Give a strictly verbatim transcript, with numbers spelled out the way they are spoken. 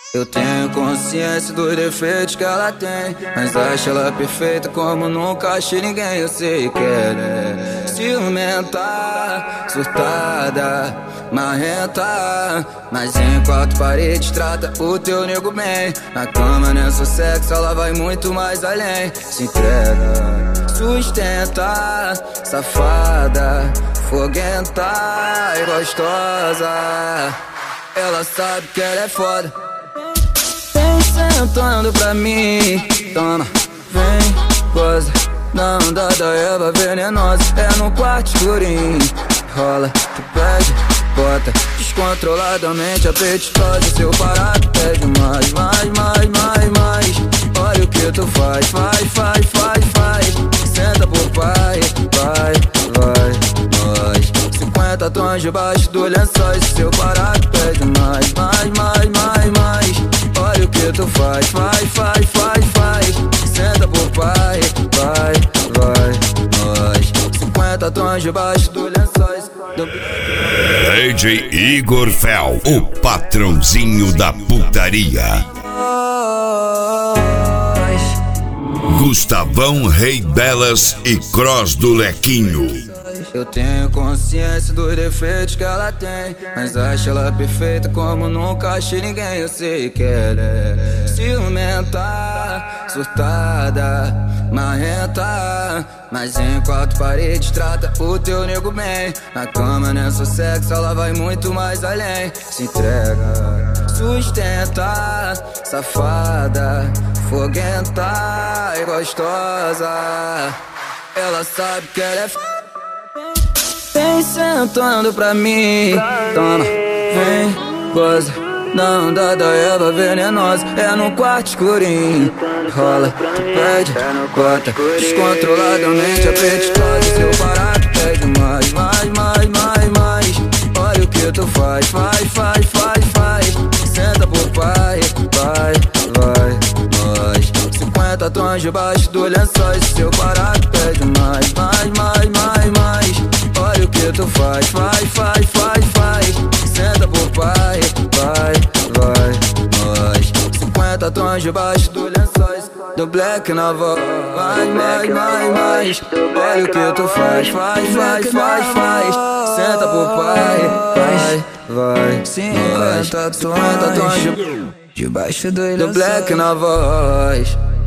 Eu tenho consciência dos defeitos que ela tem, mas acho ela perfeita como nunca achei ninguém. Eu sei que ela é ciumenta, surtada, marrenta, mas em quatro paredes trata o teu nego bem. Na cama nessa sexo ela vai muito mais além. Se entrega, sustenta, safada, foguenta e gostosa. Ela sabe que ela é foda. Vem sentando pra mim, toma, vem, goza. Na onda da Eva venenosa, é no quarto escurinho. Rola, tu pede, bota descontroladamente apetitosa. Seu parado pede mais, mais, mais, mais, mais. Olha o que tu faz, faz, faz, faz, faz. Senta pro pai, vai, vai, nós. Cinquenta tons debaixo do lençóis. Seu parado pede mais, mais, mais, mais, mais. Olha o que tu faz, faz, faz, faz, faz. Senta pro pai, vai, vai, nós. Cinquenta tons debaixo do lençóis do... D J Igor Fel, o patrãozinho da putaria. Gustavão Rei Belas e Cross do Lequinho. Eu tenho consciência dos defeitos que ela tem, mas acho ela perfeita como nunca achei ninguém. Eu sei que ela é ciumenta, surtada, marrenta, mas em quatro paredes trata o teu nego bem. Na cama nessa sexo ela vai muito mais além. Se entrega, sustenta, safada, foguenta e gostosa. Ela sabe que ela é f... Vem sentando pra mim, toma, vem, goza. Na onda da Eva venenosa, é no quarto escurinho. Rola, tu pede, bota descontroladamente apetitosa. Seu barato pede mais, mais, mais, mais, mais. Olha o que tu faz, faz, faz, faz, faz. Senta pro pai, vai, vai, nós. Cinquenta tons debaixo do lençóis. Seu barato pede mais, mais, mais, mais, mais. Olha o que tu faz, faz, faz, faz, faz. Senta pro pai, vai, vai, nós. Cinquenta tons debaixo do lençóis do Black na voz. Vai, mais, mais, mais. Olha o que tu faz, faz, faz, faz, faz. Senta pro pai, vai, vai, cinquenta tons debaixo do lençóis do Black na voz.